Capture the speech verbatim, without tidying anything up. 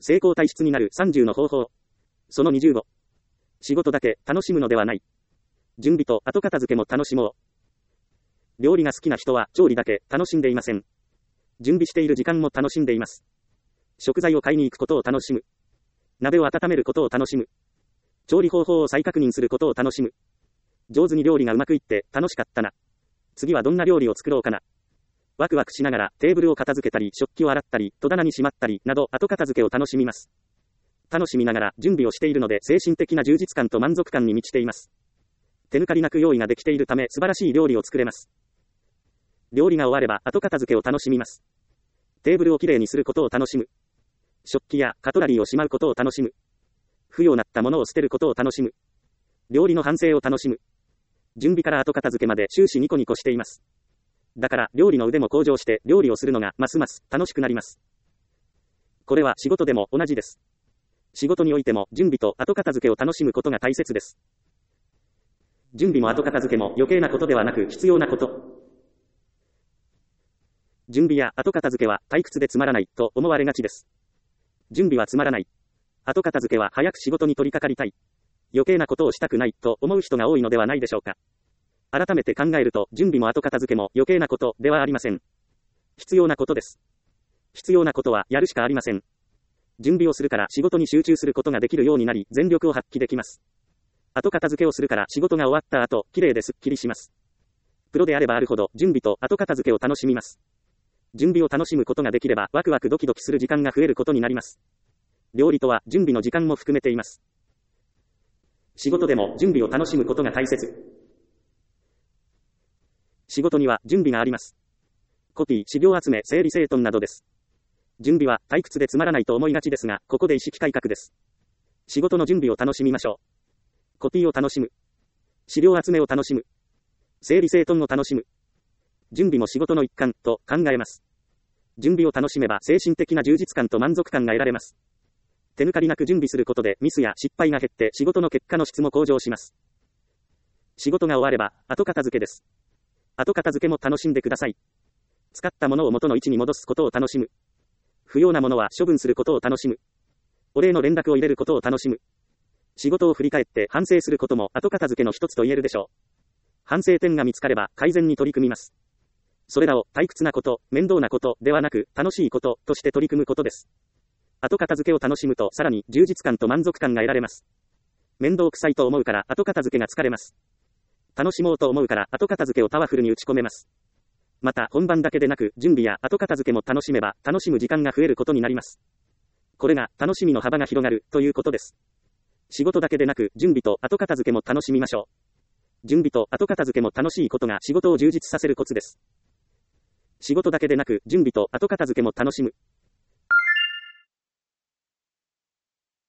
成功体質になるさんじゅうの方法。そのにじゅうご。仕事だけ楽しむのではない。準備と後片付けも楽しもう。料理が好きな人は調理だけ楽しんでいません。準備している時間も楽しんでいます。食材を買いに行くことを楽しむ。鍋を温めることを楽しむ。調理方法を再確認することを楽しむ。上手に料理がうまくいって楽しかったな。次はどんな料理を作ろうかな。ワクワクしながらテーブルを片付けたり食器を洗ったり戸棚にしまったりなど後片付けを楽しみます。楽しみながら準備をしているので精神的な充実感と満足感に満ちています。手抜かりなく用意ができているため素晴らしい料理を作れます。料理が終われば後片付けを楽しみます。テーブルをきれいにすることを楽しむ。食器やカトラリーをしまうことを楽しむ。不要なったものを捨てることを楽しむ。料理の反省を楽しむ。準備から後片付けまで終始ニコニコしています。だから料理の腕も向上して料理をするのがますます楽しくなります。これは仕事でも同じです。仕事においても準備と後片付けを楽しむことが大切です。準備も後片付けも余計なことではなく必要なこと。準備や後片付けは退屈でつまらないと思われがちです。準備はつまらない。後片付けは早く仕事に取り掛かりたい。余計なことをしたくないと思う人が多いのではないでしょうか。改めて考えると準備も後片付けも余計なことではありません。必要なことです。必要なことはやるしかありません。準備をするから仕事に集中することができるようになり全力を発揮できます。後片付けをするから仕事が終わった後、綺麗ですっきりします。プロであればあるほど準備と後片付けを楽しみます。準備を楽しむことができればワクワクドキドキする時間が増えることになります。料理とは準備の時間も含めています。仕事でも準備を楽しむことが大切。仕事には準備があります。コピー、資料集め、整理整頓などです。準備は退屈でつまらないと思いがちですが、ここで意識改革です。仕事の準備を楽しみましょう。コピーを楽しむ。資料集めを楽しむ。整理整頓を楽しむ。準備も仕事の一環と考えます。準備を楽しめば精神的な充実感と満足感が得られます。手抜かりなく準備することでミスや失敗が減って仕事の結果の質も向上します。仕事が終われば後片付けです。後片付けも楽しんでください。使ったものを元の位置に戻すことを楽しむ。不要なものは処分することを楽しむ。お礼の連絡を入れることを楽しむ。仕事を振り返って反省することも後片付けの一つと言えるでしょう。反省点が見つかれば改善に取り組みます。それらを退屈なこと、面倒なことではなく楽しいこととして取り組むことです。後片付けを楽しむとさらに充実感と満足感が得られます。面倒くさいと思うから後片付けが疲れます。楽しもうと思うから後片付けをパワフルに打ち込めます。また本番だけでなく準備や後片付けも楽しめば楽しむ時間が増えることになります。これが楽しみの幅が広がるということです。仕事だけでなく準備と後片付けも楽しみましょう。準備と後片付けも楽しいことが仕事を充実させるコツです。仕事だけでなく準備と後片付けも楽しむ。